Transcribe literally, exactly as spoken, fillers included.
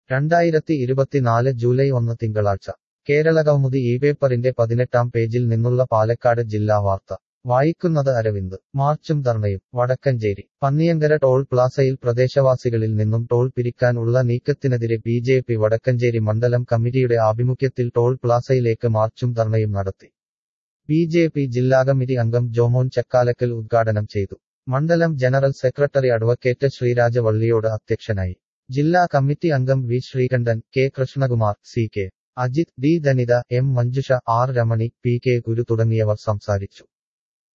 രണ്ടായിരത്തി ഇരുപത്തിനാല് ജൂലൈ ഒന്ന് തിങ്കളാഴ്ച കേരളകൗമുദി ഈ പേപ്പറിന്റെ പതിനെട്ടാം പേജിൽ നിന്നുള്ള പാലക്കാട് ജില്ലാ വാർത്ത വായിക്കുന്നത് അരവിന്ദ്. മാർച്ചും ധർണയും വടക്കഞ്ചേരി. പന്നിയങ്കര ടോൾ പ്ലാസയിൽ പ്രദേശവാസികളിൽ നിന്നും ടോൾ പിരിക്കാൻ ഉള്ള നീക്കത്തിനെതിരെ ബി ജെ പി വടക്കഞ്ചേരി മണ്ഡലം കമ്മിറ്റിയുടെ ആഭിമുഖ്യത്തിൽ ടോൾ പ്ലാസയിലേക്ക് മാർച്ചും ധർണയും നടത്തി. ബി ജെ പി ജില്ലാ കമ്മിറ്റി അംഗം ജോമോൻ ചക്കാലക്കൽ ഉദ്ഘാടനം ചെയ്തു. മണ്ഡലം general secretary advocate Sreeraja Valliyode അധ്യക്ഷനായി. ജില്ലാ കമ്മിറ്റി അംഗം V Sreekantan, K Krishnakumar, C K Ajith, D Dhanitha, M Manjusha, R Ramani, P K Guru തുടങ്ങിയവർ സംസാരിച്ചു.